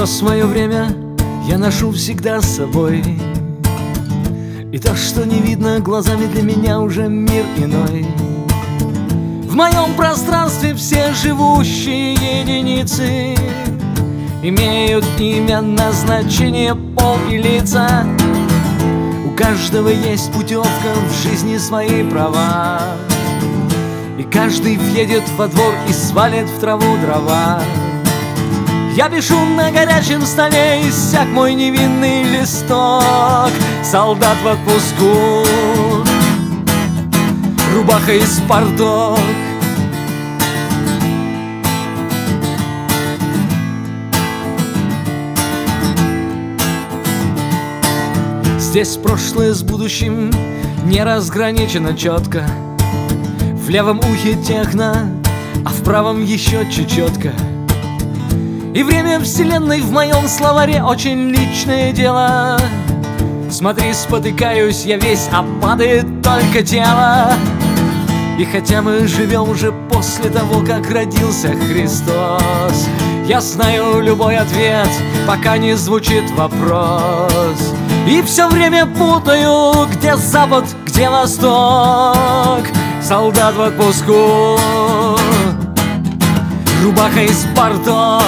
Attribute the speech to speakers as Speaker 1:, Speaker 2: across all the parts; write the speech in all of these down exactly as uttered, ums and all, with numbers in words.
Speaker 1: свое время я ношу всегда с собой, и то, что не видно глазами, для меня уже мир иной. В моем пространстве все живущие единицы имеют имя, назначение, пол и лица. У каждого есть путевка в жизни, свои права, и каждый въедет во двор и свалит в траву дрова. Я пишу на горячем столе, иссяк мой невинный листок. Солдат в отпуску, рубаха и спартак. Здесь прошлое с будущим не разграничено четко. В левом ухе техно, а в правом еще чечетка. И время вселенной в моем словаре очень личное дело. Смотри, спотыкаюсь я весь, а падает только тело. И хотя мы живем уже после того, как родился Христос, я знаю любой ответ, пока не звучит вопрос. И все время путаю, где запад, где восток. Солдат в отпуску, рубаха и спартак.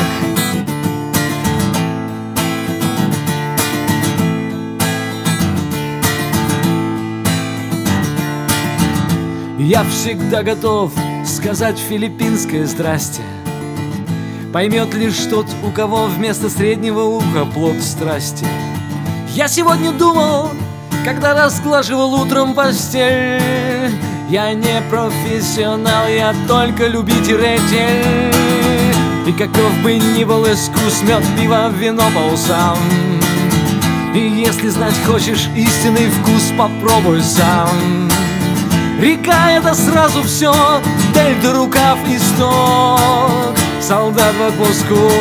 Speaker 1: Я всегда готов сказать филиппинское «здрасте». Поймет лишь тот, у кого вместо среднего уха плод страсти. Я сегодня думал, когда разглаживал утром постель, я не профессионал, я только любитель. И каков бы ни был искус, мед, пиво, вино по усам. И если знать хочешь истинный вкус, попробуй сам. Река — это сразу все, дельта, рукав, исток. Солдат в отпуску,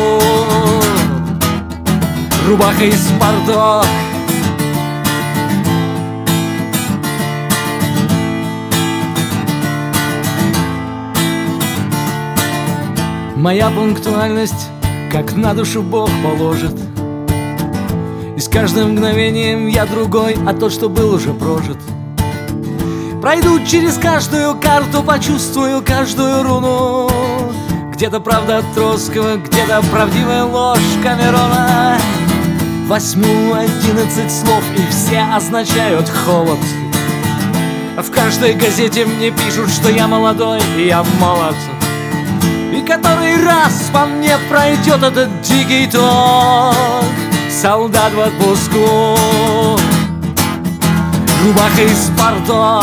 Speaker 1: рубаха и спартак. Моя пунктуальность, как на душу Бог положит. И с каждым мгновением я другой, а тот, что был, уже прожит. Пройду через каждую карту, почувствую каждую руну. Где-то правда Троцкого, где-то правдивая ложь Камерона. Возьму одиннадцать слов, и все означают холод. А в каждой газете мне пишут, что я молодой и я молод. И который раз по мне пройдет этот дикий ток. Солдат в отпуску, рубаха и спартак.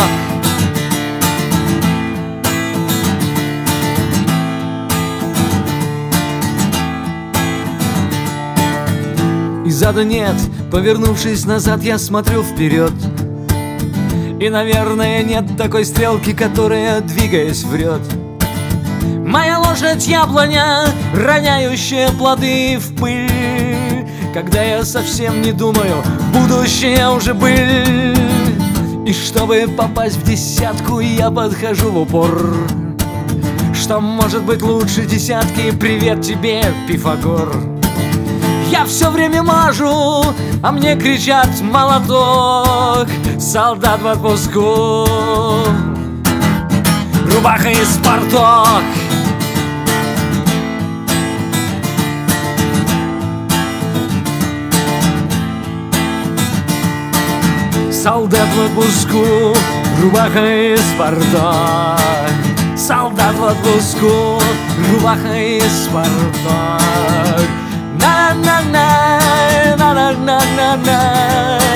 Speaker 1: И зада нет, повернувшись назад, я смотрю вперед. И, наверное, нет такой стрелки, которая, двигаясь, врет. Моя лошадь яблоня, роняющая плоды в пыль. Когда я совсем не думаю, будущее уже быль. И чтобы попасть в десятку, я подхожу в упор. Что может быть лучше десятки? Привет тебе, Пифагор. Я все время мажу, а мне кричат молоток. Солдат в отпуску, рубаха и спартак. Солдат в отпуску, рубаха и спартак. Солдат в отпуску, рубаха и спартак. На-на-на, на-на-на-на-на.